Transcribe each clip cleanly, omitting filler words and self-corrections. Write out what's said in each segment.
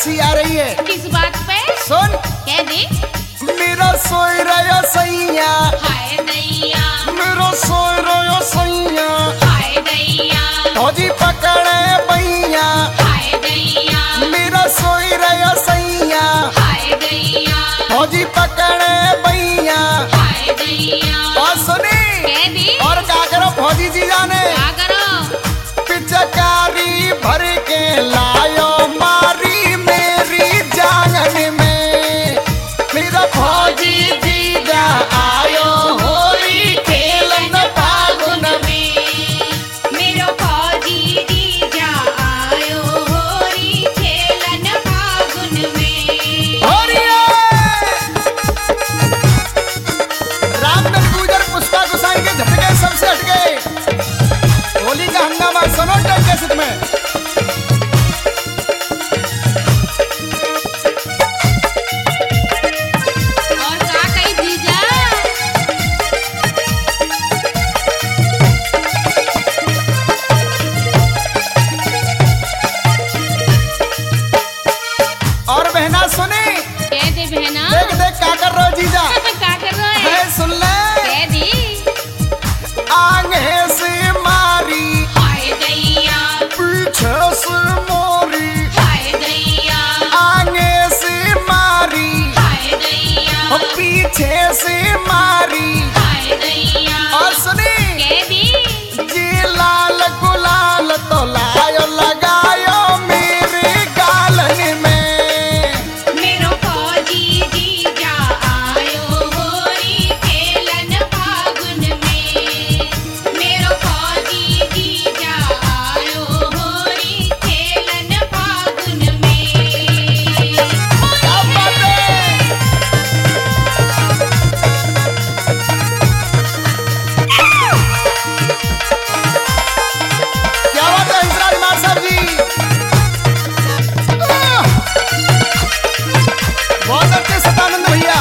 हंसी आ रही है। किस बात पे? सुन। कह दे। मेरा सोई रहा सैया, हाय दैया, मेरा सोई रहा सैया, हाय दैया, फौजी पकड़े भैया, हाय दैया, मेरा सोई रहा सैया, हाय दैया, फौजी पकड़े भैया, हाय दैया। और सुनी। कह दे। और क्या करो फौजी जी जाने, क्या करो? पिचकारी भर के लायो मारी मेरी जांगन में, मेरा फौजी जीजा आयो होली खेलन फागुन में। मेरो फौजी जीजा आयो होली खेलन फागुन में। होरिये! रामधन गुजर पुष्पा गोसाई के झटके सबसे हटके। होली का हंगामा सुनो टेप कैसेट में। और का कही जीजा? और बहना सुनी। कह दे बहना। देख देख क्या कर रहे हो जीजा। का कर रहे है हैं? सुन ले। कह दी। आगे से मारी, हाय दैया, पीछे से मोरी, हाय दैया, आगे से मारी, हाय दैया, पीछे से मारी। हाय दैया। और सुनी। कह दी। जी लाल गुलाल तो लायो लगायो मेरे गालन में, मेरो फौजी जीजा आयो होली खेलन फागुन में। मेरो फौजी जीजा आयो होली खेलन फागुन में। क्या बात है। क्या बात है इंदिरा कुमार साहब जी। बहुत अच्छे सतानंद भैया।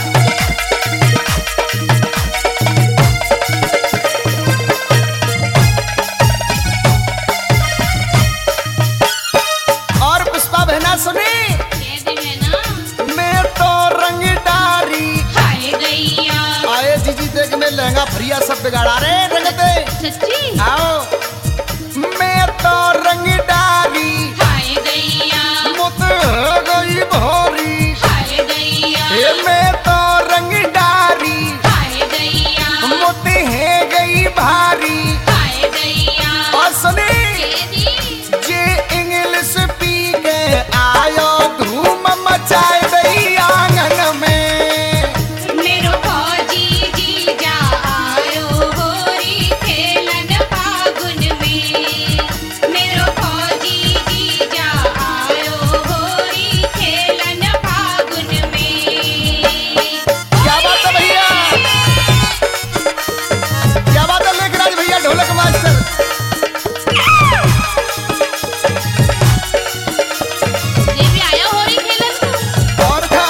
और पुष्पा बहना सुनी। कह दे बहना। मैं तो रंग डारी, हाय दैया। आए जीजी देख में लहंगा फरिया सब बिगाड़ा रे रंगते। सच्ची? आओ। मैं तो रंग डारी, हाय दैया, मुत हो गई भोरी, हाय दैया, ये मैं तो रंग डारी, हाय दैया, मुत है गई भारी। हाय दैया। और सुनी। कह दी। जे इंग्लिश पी के आयो धूम मचाए गई आंगन में, मेरो फौजी जीजा आयो होली खेलन फागुन में। मेरो फौजी जीजा आयो होली खेलन फागुन में। क्या बात है भैया। क्या बात है लेखराज भैया ढोलक मास्टर। ये भी आया होली खेलन। और था।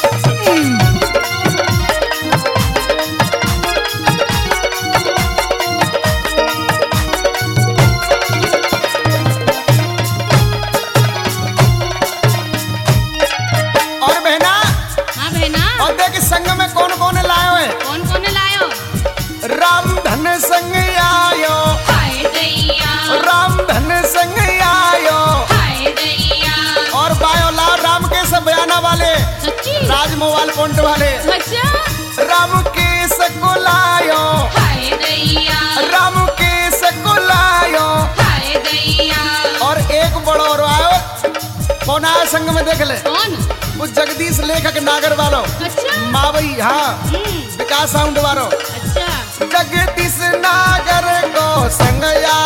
और बहना। हाँ बहना। और देख इस संग में कौन कौन लायो है। कौन कौन लायो? रामधन संग आयो, हाय दैया, रामधन संग आयो। हाय दैया। और बायो लाओ राम के सब बयाना वाले, सच्ची? राज मोबाइल पॉइंट वाले। अच्छा? राम के सकुलायो, हाय दैया, राम के सकुलायो। हाय दैया। और एक बड़ो और आयो कौन आया संग में देख ले। कौन? वो जगदीश लेखक नागर वालो। अच्छा? माँ भाई हाँ विकास साउंड वालो। अच्छा। जगदीश नागर को संग